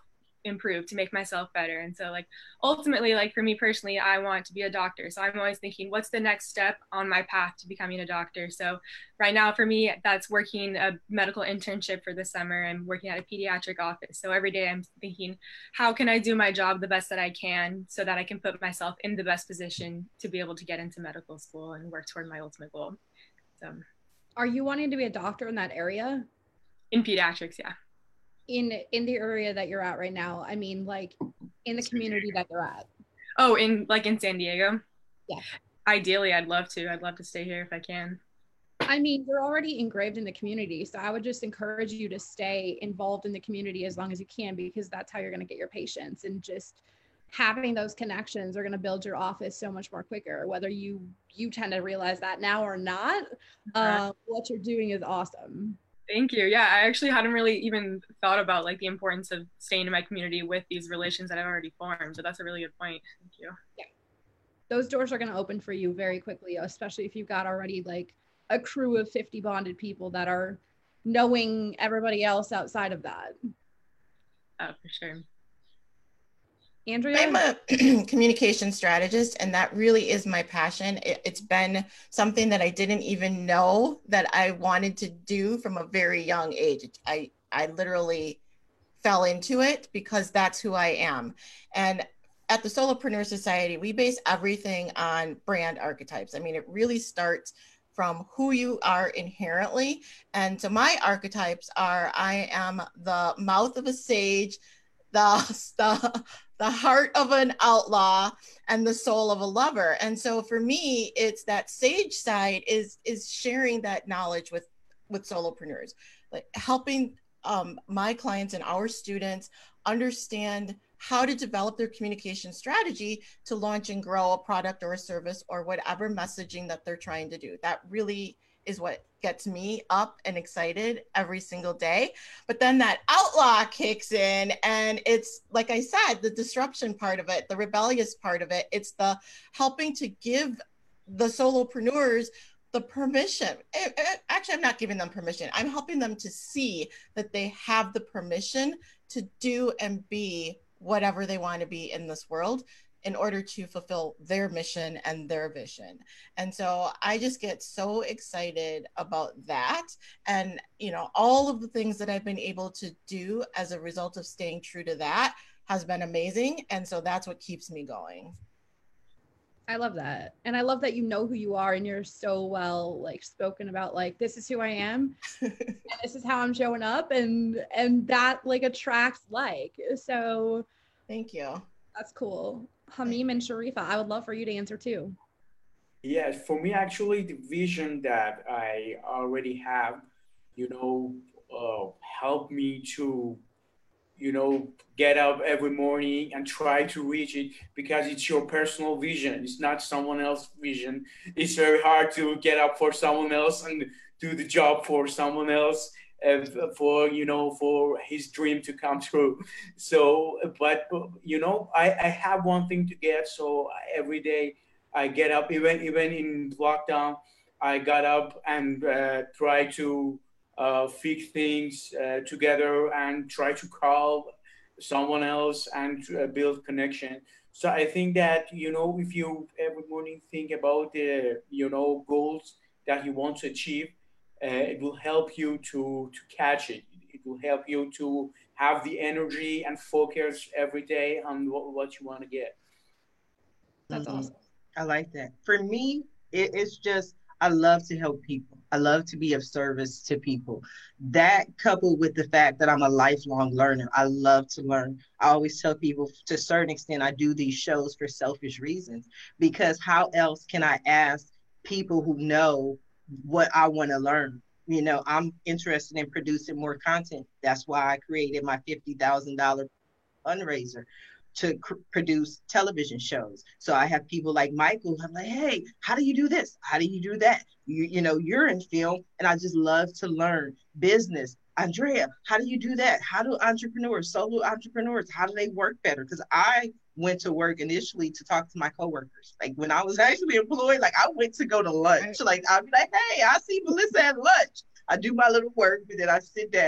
improve, to make myself better. And so like ultimately, like for me personally, I want to be a doctor. So I'm always thinking, what's the next step on my path to becoming a doctor? So right now for me, that's working a medical internship for the summer and working at a pediatric office. So every day I'm thinking, how can I do my job the best that I can so that I can put myself in the best position to be able to get into medical school and work toward my ultimate goal. So
are you wanting to be a doctor in that area?
In pediatrics, yeah.
In in the area that you're at right now, I mean, like in the community that you're at.
Oh, in like in San Diego?
Yeah.
Ideally, I'd love to. I'd love to stay here if I can.
I mean, you're already engraved in the community, so I would just encourage you to stay involved in the community as long as you can, because that's how you're going to get your patients, and just having those connections are going to build your office so much more quicker, whether you you tend to realize that now or not. Uh, what you're doing is awesome.
Thank you. Yeah, I actually hadn't really even thought about like the importance of staying in my community with these relations that I've already formed. So that's a really good point. Thank you.
Yeah. Those doors are going to open for you very quickly, especially if you've got already like a crew of fifty bonded people that are knowing everybody else outside of that.
Oh, for sure.
Andrea?
I'm a communication strategist, and that really is my passion. It, it's been something that I didn't even know that I wanted to do from a very young age. I, I literally fell into it because that's who I am. And at the Solopreneur Society, we base everything on brand archetypes. I mean, it really starts from who you are inherently. And so my archetypes are, I am the mouth of a sage, the, the, the heart of an outlaw, and the soul of a lover. And so for me, it's that sage side is, is sharing that knowledge with, with solopreneurs, like helping um, my clients and our students understand how to develop their communication strategy to launch and grow a product or a service or whatever messaging that they're trying to do. That really is what gets me up and excited every single day. But then that outlaw kicks in, and it's, like I said, the disruption part of it, the rebellious part of it. It's the helping to give the solopreneurs the permission. Actually, I'm not giving them permission. I'm helping them to see that they have the permission to do and be whatever they want to be in this world in order to fulfill their mission and their vision. And so I just get so excited about that. And, you know, all of the things that I've been able to do as a result of staying true to that has been amazing. And so that's what keeps me going.
I love that. And I love that you know who you are, and you're so well like spoken about, like, this is who I am and this is how I'm showing up, and and that like attracts like. So
thank you.
That's cool. Hamim and Sharifa, I would love for you to answer too.
Yes, for me, actually, the vision that I already have, you know, uh, helped me to, you know, get up every morning and try to reach it, because it's your personal vision. It's not someone else's vision. It's very hard to get up for someone else and do the job for someone else, uh, for, you know, for his dream to come true. So, but, you know, I, I have one thing to get. So every day I get up, even, even in lockdown, I got up and uh, try to uh, fix things uh, together and try to call someone else and uh, build connection. So I think that, you know, if you every morning think about the, you know, goals that you want to achieve, uh, it will help you to, to catch it. It will help you to have the energy and focus every day on what, what you want to get.
That's
Mm-hmm.
awesome.
I like that. For me, it, it's just, I love to help people. I love to be of service to people. That coupled with the fact that I'm a lifelong learner, I love to learn. I always tell people, to a certain extent, I do these shows for selfish reasons, because how else can I ask people who know what I want to learn? You know, I'm interested in producing more content. That's why I created my fifty thousand dollars fundraiser to cr- produce television shows. So I have people like Michael, I'm like, hey, how do you do this? How do you do that? You, you know, you're in film, and I just love to learn business. Andrea, how do you do that? How do entrepreneurs, solo entrepreneurs, how do they work better? Because I went to work initially to talk to my coworkers. Like when I was actually employed, like I went to go to lunch. Like I'd be like, hey, I see Melissa at lunch. I do my little work, and then I sit down.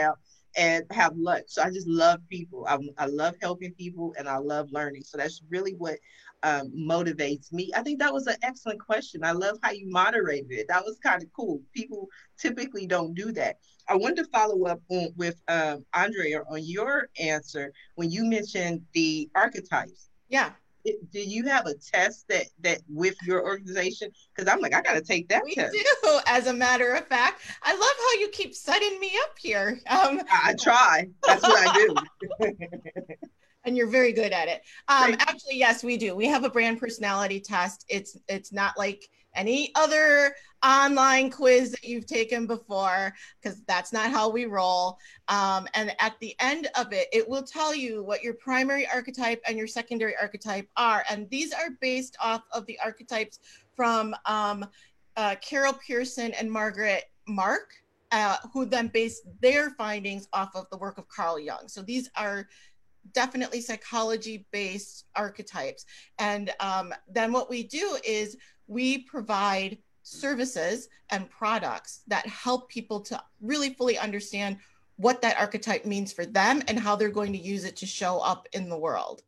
and have lunch. So I just love people. I, I love helping people and I love learning. So that's really what um, motivates me. I think that was an excellent question. I love how you moderated it. That was kind of cool. People typically don't do that. I wanted to follow up on, with um, Andrea on your answer when you mentioned the archetypes.
Yeah.
Do you have a test that that with your organization? Because I'm like, I got to take that
we
test.
We do, as a matter of fact. I love how you keep setting me up here. Um,
I, I try. That's what I do.
And you're very good at it. Um, actually, yes, we do. We have a brand personality test. It's it's not like any other online quiz that you've taken before, because that's not how we roll. Um, and at the end of it, it will tell you what your primary archetype and your secondary archetype are. And these are based off of the archetypes from um, uh, Carol Pearson and Margaret Mark, uh, who then based their findings off of the work of Carl Jung. So these are definitely psychology-based archetypes. And um, then what we do is we provide services and products that help people to really fully understand what that archetype means for them and how they're going to use it to show up in the world.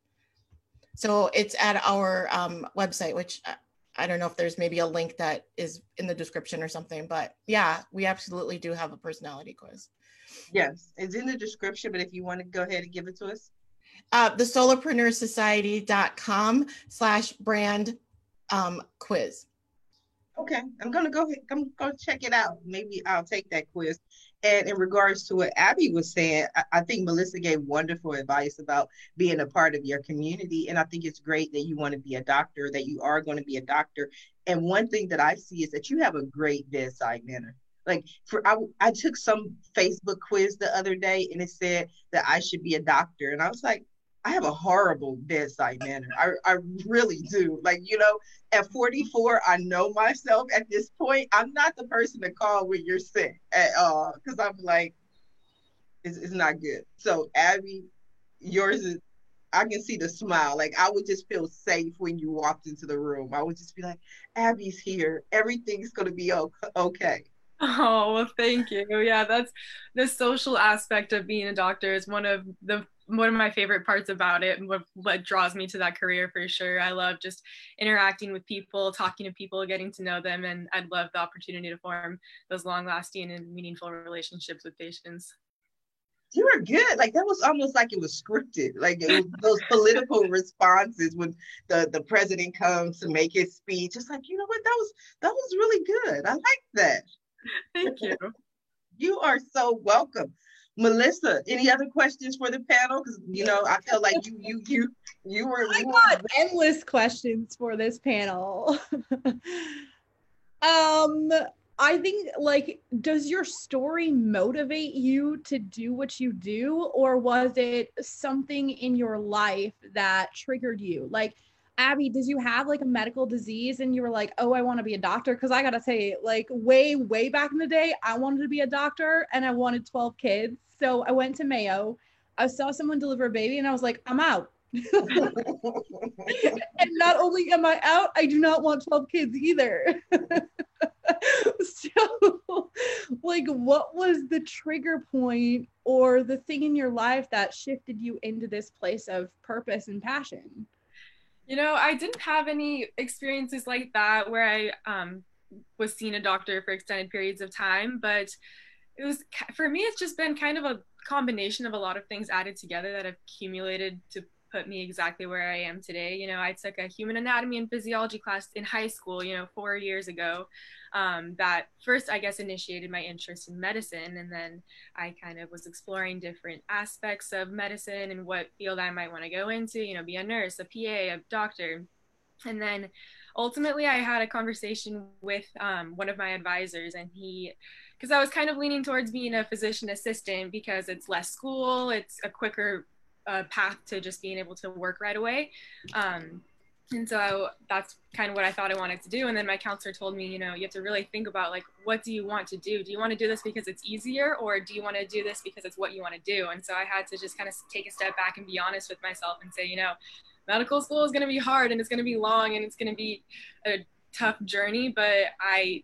So it's at our um, website, which I don't know if there's maybe a link that is in the description or something, but yeah, we absolutely do have a personality quiz.
Yes, it's in the description, but if you want to go ahead and give it to us.
Uh, the solopreneur society dot com slash brand um, quiz.
Okay, I'm gonna go ahead, I'm gonna check it out. Maybe I'll take that quiz. And in regards to what Abby was saying, I, I think Melissa gave wonderful advice about being a part of your community. And I think it's great that you want to be a doctor, that you are going to be a doctor. And one thing that I see is that you have a great bedside manner. Like for I, I took some Facebook quiz the other day and it said that I should be a doctor. And I was like, I have a horrible bedside manner. I, I really do. Like, you know, at forty-four, I know myself at this point. I'm not the person to call when you're sick at all. Because I'm like, it's, it's not good. So, Abby, yours is, I can see the smile. Like, I would just feel safe when you walked into the room. I would just be like, Abby's here. Everything's going to be okay.
Oh, well, thank you. Yeah, that's the social aspect of being a doctor is one of the one of my favorite parts about it and what, what draws me to that career for sure. I love just interacting with people, talking to people, getting to know them, and I'd love the opportunity to form those long-lasting and meaningful relationships with patients.
You were good. Like that was almost like it was scripted. Like it was those political responses when the, the president comes to make his speech. It's like, you know what, that was that was really good. I like that.
Thank you.
You are so welcome. Melissa, any other questions for the panel? Because you know, I feel like you you you you were.
I
you
got
were...
endless questions for this panel. um, I think like, does your story motivate you to do what you do, or was it something in your life that triggered you? Like, Abby, did you have like a medical disease and you were like, oh, I want to be a doctor? Because I got to say, like way, way back in the day, I wanted to be a doctor and I wanted twelve kids. So I went to Mayo. I saw someone deliver a baby and I was like, I'm out. And not only am I out, I do not want twelve kids either. So like, what was the trigger point or the thing in your life that shifted you into this place of purpose and passion?
You know, I didn't have any experiences like that where I um, was seeing a doctor for extended periods of time, but it was, for me, it's just been kind of a combination of a lot of things added together that have accumulated to put me exactly where I am today. You know, I took a human anatomy and physiology class in high school, you know, four years ago. Um, that first, I guess, initiated my interest in medicine. And then I kind of was exploring different aspects of medicine and what field I might want to go into, you know, be a nurse, a P A, a doctor. And then ultimately I had a conversation with um, one of my advisors, and he, because I was kind of leaning towards being a physician assistant because it's less school, it's a quicker uh, path to just being able to work right away. Um, and so that's kind of what I thought I wanted to do. And then my counselor told me, you know, you have to really think about like, what do you want to do? Do you want to do this because it's easier, or do you want to do this because it's what you want to do? And so I had to just kind of take a step back and be honest with myself and say, you know, medical school is going to be hard and it's going to be long and it's going to be a tough journey, but I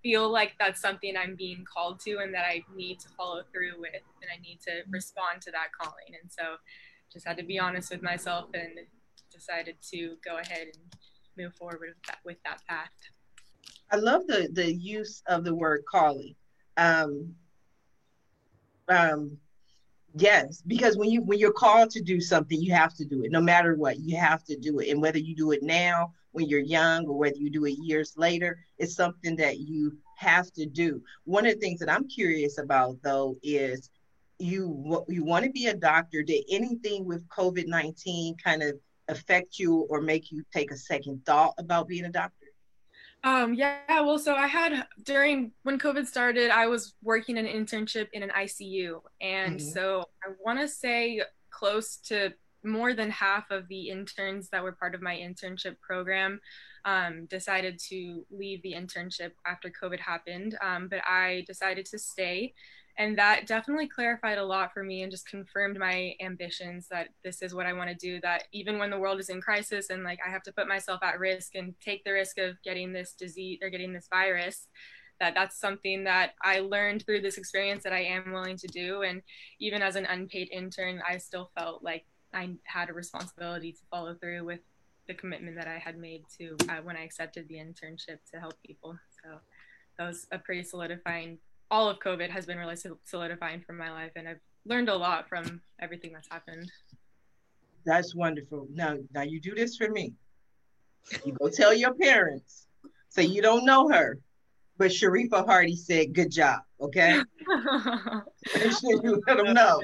feel like that's something I'm being called to and that I need to follow through with, and I need to respond to that calling. And so just had to be honest with myself and decided to go ahead and move forward with that, with that path.
I love the the use of the word calling. Um, um, yes, because when you when you're called to do something, you have to do it. No matter what, you have to do it. And whether you do it now when you're young or whether you do it years later, it's something that you have to do. One of the things that I'm curious about though is you you want to be a doctor. Did anything with COVID nineteen kind of affect you or make you take a second thought about being a doctor?
Um, yeah, well, so I had during when COVID started, I was working an internship in an I C U. And mm-hmm. so I want to say close to more than half of the interns that were part of my internship program um, decided to leave the internship after COVID happened. Um, but I decided to stay. And that definitely clarified a lot for me and just confirmed my ambitions that this is what I want to do, that even when the world is in crisis and like I have to put myself at risk and take the risk of getting this disease or getting this virus, that that's something that I learned through this experience that I am willing to do. And even as an unpaid intern, I still felt like I had a responsibility to follow through with the commitment that I had made to uh, when I accepted the internship to help people. So that was a pretty solidifying all of COVID has been really solidifying for my life, and I've learned a lot from everything that's happened.
That's wonderful. Now, now you do this for me. You go tell your parents, say you don't know her, but Sharifa Hardy said, good job, okay? Make sure you let them know.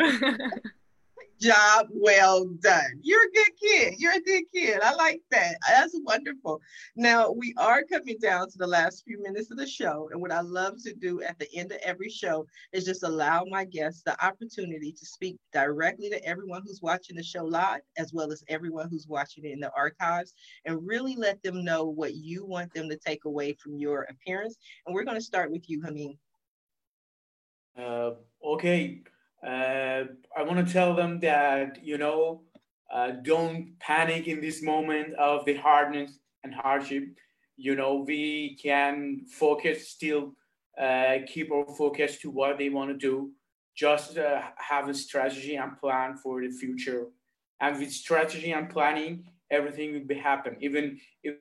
Job well done. You're a good kid. You're a good kid. I like that. That's wonderful. Now, we are coming down to the last few minutes of the show. And what I love to do at the end of every show is just allow my guests the opportunity to speak directly to everyone who's watching the show live, as well as everyone who's watching it in the archives, and really let them know what you want them to take away from your appearance. And we're going to start with you, Hameen.
Uh, okay. Uh, I want to tell them that, you know, uh, don't panic in this moment of the hardness and hardship. You know, we can focus, still uh, keep our focus to what they want to do. Just uh, have a strategy and plan for the future. And with strategy and planning, everything will be happen. Even, even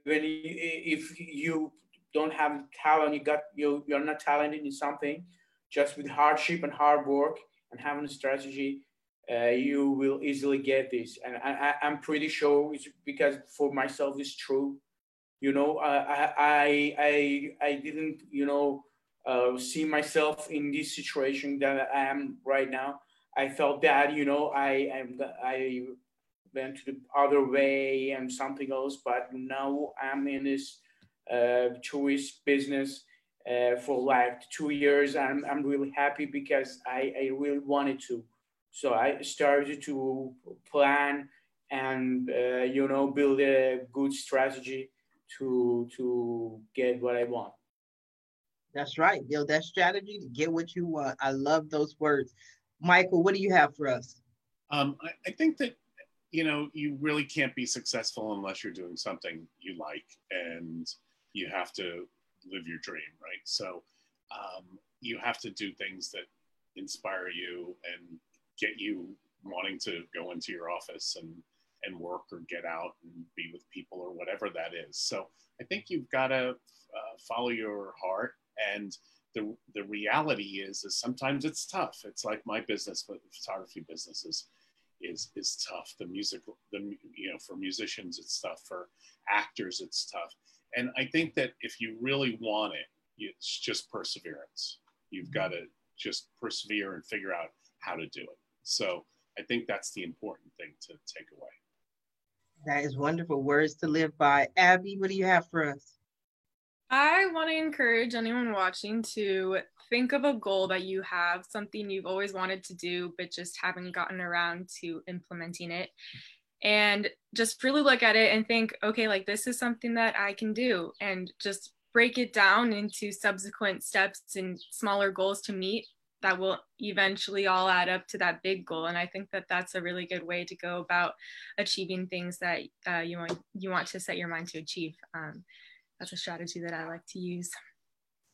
if you don't have talent, you got, you, you're not talented in something, just with hardship and hard work, and having a strategy, uh, you will easily get this. And I, I'm pretty sure it's because for myself it's true. You know, I I I I didn't, you know, uh, see myself in this situation that I am right now. I felt that, you know, I am I went to the other way and something else, but now I'm in this uh, tourist business. Uh, for like two years, I'm I'm really happy because I, I really wanted to. So I started to plan and uh, you know, build a good strategy to to get what I want.
That's right. Build that strategy to get what you want. I love those words. Michael, what do you have for us?
Um, I, I think that, you know, you really can't be successful unless you're doing something you like, and you have to live your dream, right? So um, you have to do things that inspire you and get you wanting to go into your office and and work or get out and be with people or whatever that is. So I think you've got to uh, follow your heart. And the the reality is, is sometimes it's tough. It's like my business, but the photography business is is is tough. The music, the you know, for musicians it's tough. For actors it's tough. And I think that if you really want it, it's just perseverance. You've got to just persevere and figure out how to do it. So I think that's the important thing to take away.
That is wonderful words to live by. Abby, what do you have for us?
I want to encourage anyone watching to think of a goal that you have, something you've always wanted to do, but just haven't gotten around to implementing it. And just really look at it and think, okay, like this is something that I can do, and just break it down into subsequent steps and smaller goals to meet that will eventually all add up to that big goal. And I think that that's a really good way to go about achieving things that uh, you want you want to set your mind to achieve. Um, that's a strategy that I like to use.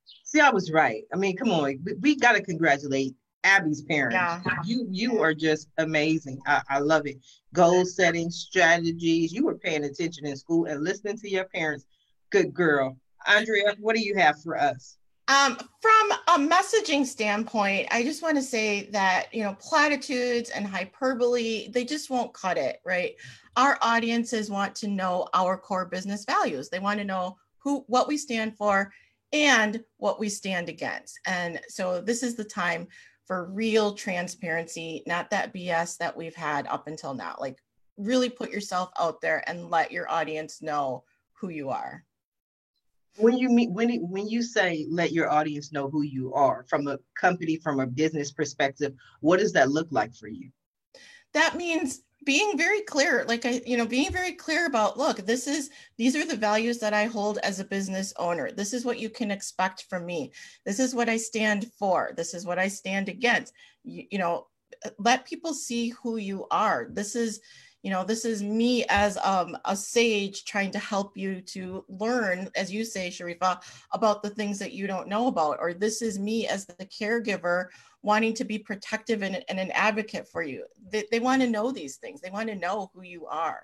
See, I was right. I mean, come on, we, we got to congratulate Abby's parents.
Yeah.
You you are just amazing. I, I love it. Goal setting, strategies. You were paying attention in school and listening to your parents. Good girl. Andrea, what do you have for us?
Um, from a messaging standpoint, I just want to say that, you know, platitudes and hyperbole, they just won't cut it, right? Our audiences want to know our core business values. They want to know who, what we stand for and what we stand against. And so this is the time for real transparency, not that B S that we've had up until now. Like, really put yourself out there and let your audience know who you are.
When you meet, when it, when you say let your audience know who you are from a company, from a business perspective, what does that look like for you?
That means being very clear, like I, you know, being very clear about, look, this is, these are the values that I hold as a business owner. This is what you can expect from me. This is what I stand for. This is what I stand against. You, you know, let people see who you are. This is, you know, this is me as um, a sage trying to help you to learn, as you say, Sharifa, about the things that you don't know about. Or this is me as the caregiver wanting to be protective and, and an advocate for you. They, they want to know these things. They want to know who you are.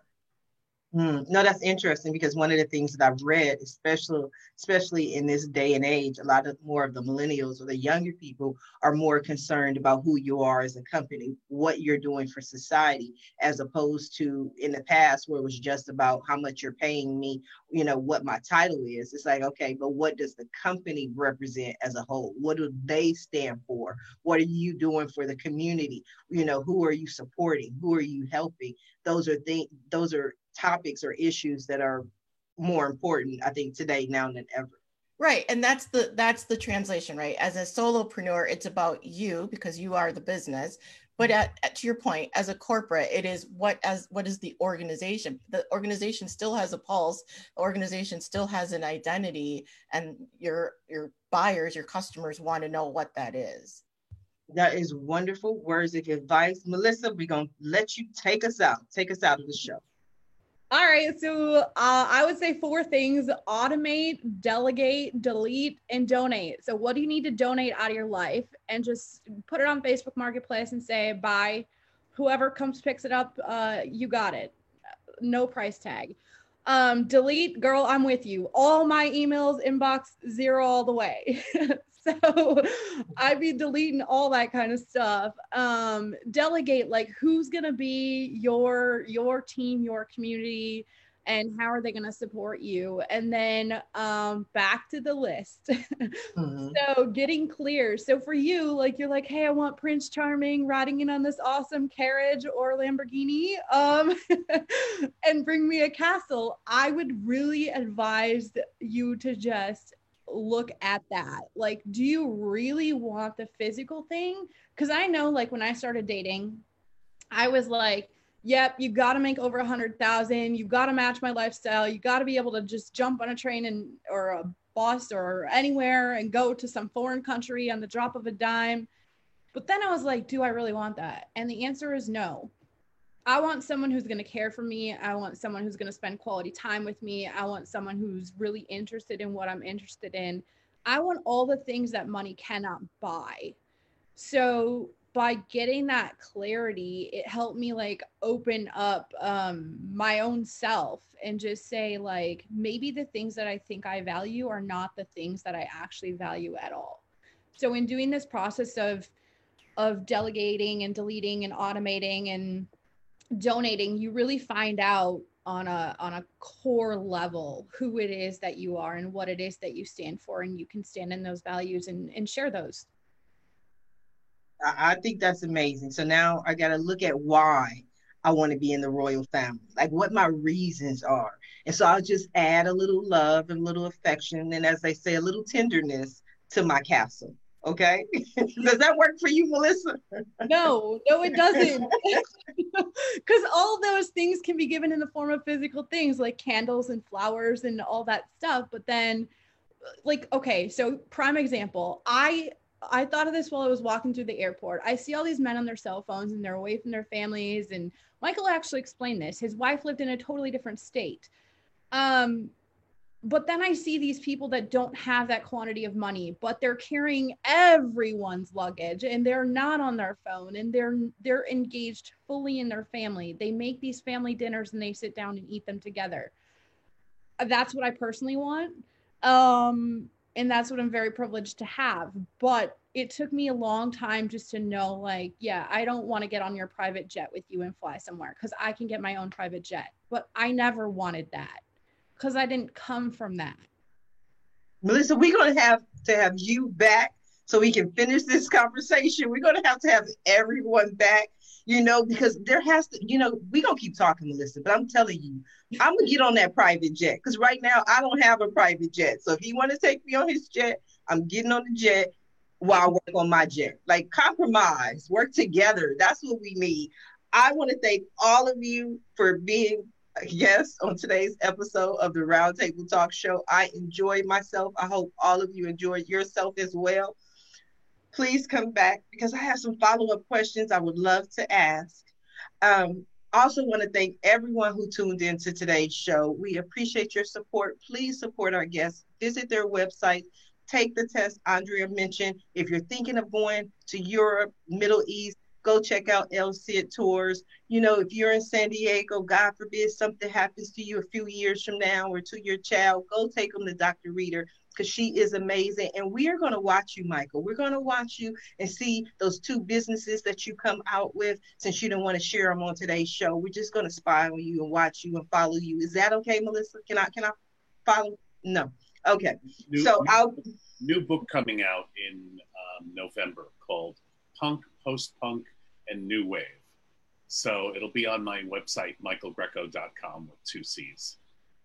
Mm, no, that's interesting because one of the things that I've read, especially especially in this day and age, a lot of more of the millennials or the younger people are more concerned about who you are as a company, what you're doing for society, as opposed to in the past where it was just about how much you're paying me, you know, what my title is. It's like, okay, but what does the company represent as a whole? What do they stand for? What are you doing for the community? You know, who are you supporting? Who are you helping? Those are things, those are topics or issues that are more important, I think, today now than ever.
Right. And that's the that's the translation, right? As a solopreneur, it's about you because you are the business. But at, at, to your point, as a corporate, it is what as what is the organization? The organization still has a pulse, the organization still has an identity, and your your buyers, your customers want to know what that is.
That is wonderful words of advice. Melissa, we're gonna let you take us out. Take us out of the show.
All right, so uh, I would say four things: automate, delegate, delete, and donate. So what do you need to donate out of your life? And just put it on Facebook Marketplace and say, buy. Whoever comes picks it up, uh, you got it. No price tag. Um, delete, girl, I'm with you. All my emails, inbox, zero all the way. So I'd be deleting all that kind of stuff. Um, delegate, like who's going to be your, your team, your community, and how are they going to support you? And then um, back to the list. Mm-hmm. So getting clear. So for you, like, you're like, hey, I want Prince Charming riding in on this awesome carriage or Lamborghini um, and bring me a castle. I would really advise you to just look at that. Like, do you really want the physical thing? Because I know, like, when I started dating, I was like, yep, you got to make over a hundred thousand. You got to match my lifestyle. You got to be able to just jump on a train and or a bus or anywhere and go to some foreign country on the drop of a dime. But then I was like, do I really want that? And the answer is no. I want someone who's going to care for me. I want someone who's going to spend quality time with me. I want someone who's really interested in what I'm interested in. I want all the things that money cannot buy. So by getting that clarity, it helped me like open up um, my own self and just say, like, maybe the things that I think I value are not the things that I actually value at all. So in doing this process of, of delegating and deleting and automating and donating, you really find out on a on a core level who it is that you are and what it is that you stand for, and you can stand in those values and, and share those.
I, I think that's amazing. So now I got to look at why I want to be in the royal family, like what my reasons are. And so I'll just add a little love and a little affection, and as they say, a little tenderness to my castle. Okay. Does that work for you, Melissa?
No, no, it doesn't. Because all those things can be given in the form of physical things like candles and flowers and all that stuff. But then, like, okay, so prime example, I I thought of this while I was walking through the airport. I see all these men on their cell phones and they're away from their families. And Michael actually explained this. His wife lived in a totally different state. Um, But then I see these people that don't have that quantity of money, but they're carrying everyone's luggage and they're not on their phone and they're they're engaged fully in their family. They make these family dinners and they sit down and eat them together. That's what I personally want. Um, and that's what I'm very privileged to have. But it took me a long time just to know, like, yeah, I don't want to get on your private jet with you and fly somewhere because I can get my own private jet. But I never wanted that, because I didn't come from that.
Melissa, we're going to have to have you back so we can finish this conversation. We're going to have to have everyone back, you know, because there has to, you know, we're going to keep talking, Melissa, but I'm telling you, I'm going to get on that private jet because right now I don't have a private jet. So if he want to take me on his jet, I'm getting on the jet while I work on my jet. Like, compromise, work together. That's what we need. I want to thank all of you for being guests on today's episode of the Roundtable Talk Show. I enjoyed myself. I hope all of you enjoyed yourself as well. Please come back because I have some follow-up questions I would love to ask. Um, also want to thank everyone who tuned into today's show. We appreciate your support. Please support our guests. Visit their website. Take the test Andrea mentioned. If you're thinking of going to Europe, Middle East, go check out El Cid Tours. You know, if you're in San Diego, God forbid something happens to you a few years from now or to your child, go take them to Doctor Reader because she is amazing. And we are going to watch you, Michael. We're going to watch you and see those two businesses that you come out with. Since you don't want to share them on today's show, we're just going to spy on you and watch you and follow you. Is that okay, Melissa? Can I, can I follow? No. Okay.
New,
so
new,
I'll...
New book coming out in um, November called Punk, Post-Punk, and New Wave. So it'll be on my website, michael greco dot com with two C's.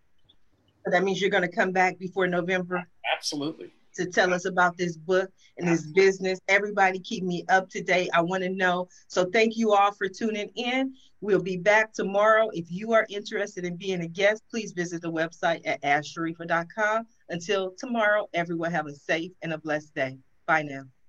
So that means you're going to come back before November?
Absolutely.
To tell us about this book and this business. Everybody keep me up to date. I want to know. So thank you all for tuning in. We'll be back tomorrow. If you are interested in being a guest, please visit the website at ask sharifa dot com. Until tomorrow, everyone have a safe and a blessed day. Bye now.